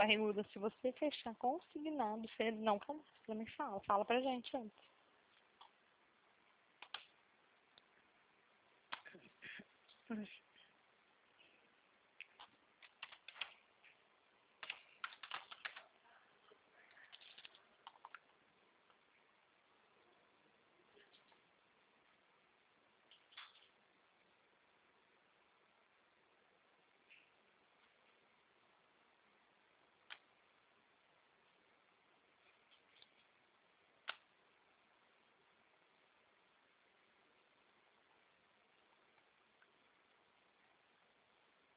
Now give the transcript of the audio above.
Barriguda, se você fechar consignado, você não cadastra, me fala. Fala pra gente antes.